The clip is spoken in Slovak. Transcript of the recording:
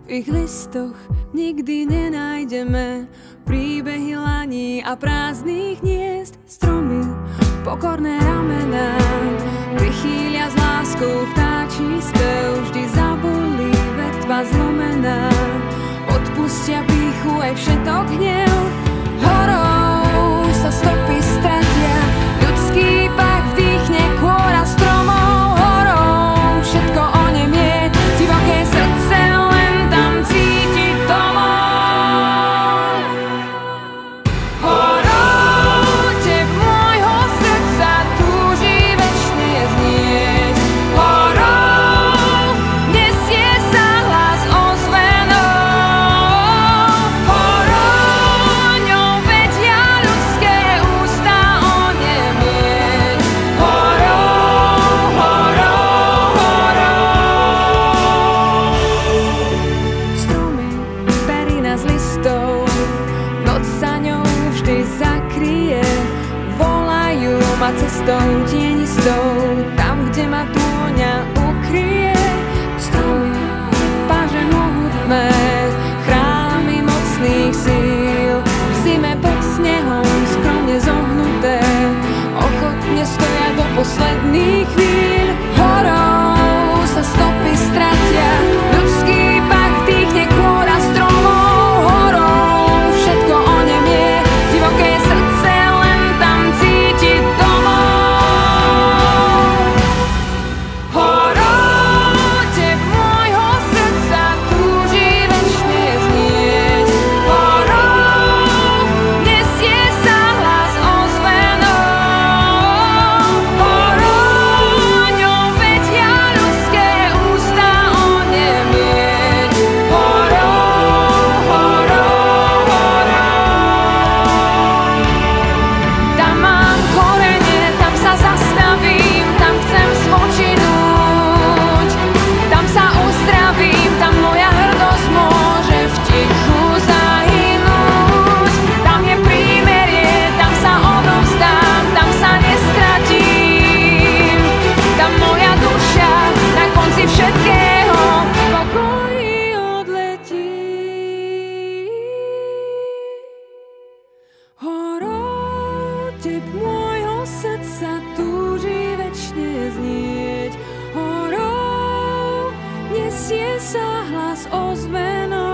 V ich listoch nikdy nenájdeme príbehy laní a prázdnych hniezd. Stromy, pokorné ramená, prichýlia s láskou vtáčí spev. Vždy zabolí vetva zlomená, odpustia pýchu aj všetok hnev. Horou sa stopy stratia, ľudský pach vdýchne kôra stromov. Horou všetko onemie, divoké srdce len tam cíti domov. Horou teb môjho srdca túži večne znieť. Horou nesie sa hlas ozvenou. Horou ňou vedia ľudské ústa onemieť. Horou, horou, horou. Stromy, perina z listov, noc sa ňou vždy zakrie. Volajú ma cestou tienistou, tam, kde ma tôňa ukrie. Stromy, páže mohutné, chrámy mocných síl, v zime pod snehom skromne zohnuté, ochotne stoja do posledných chvíľ. Horou sa stopy stratia, ľudský pach vdýchne kôra stromov. Horou všetko onemie, divoké srdce len tam cíti domov. Horou teb môjho srdca túži večne znieť. Horou nesie sa hlas ozvenou. Horou ňou vedia ľudské ústa onemieť. Horou, horou, horou. Tam mám korene, tam sa zastavím, tam chcem spočinúť. Tam sa uzdravím, tam moja hrdosť môže v tichu zahynúť. Tam je prímerie, tam sa odovzdám, tam sa nestratím. Tam moja duša na konci všetkého v pokoji odletí. Horou teb môjho srdca túži večne znieť. Horou nesie sa hlas ozvenou.